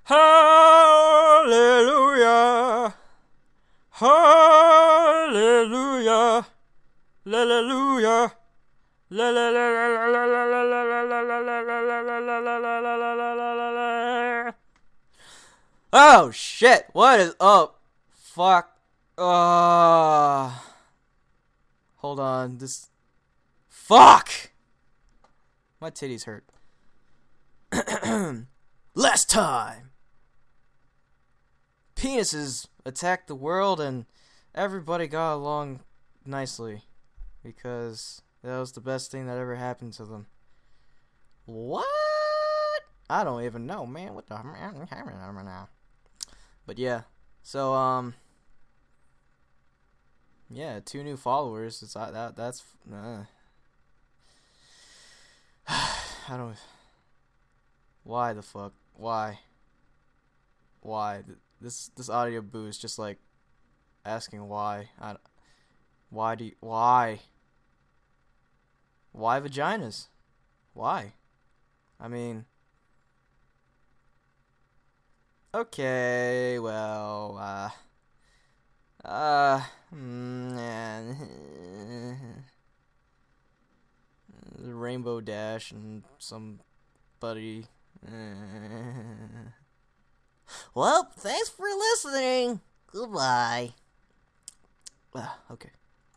Hallelujah. Hallelujah. Hallelujah. La la la la la la la la la la la la la la la la la la. Oh shit! What is up? Fuck. Hold on. This. Fuck. My titties hurt. Last time. Penises attacked the world and everybody got along nicely because that was the best thing that ever happened to them. What? I don't even know, man. What the now? But yeah. So yeah, 2 new followers. It's that's I don't. Why the fuck? Why? This audio boo is just like asking why. Why vaginas? Why? I mean, okay, well, Rainbow Dash and somebody. Well, thanks for listening. Goodbye. Okay.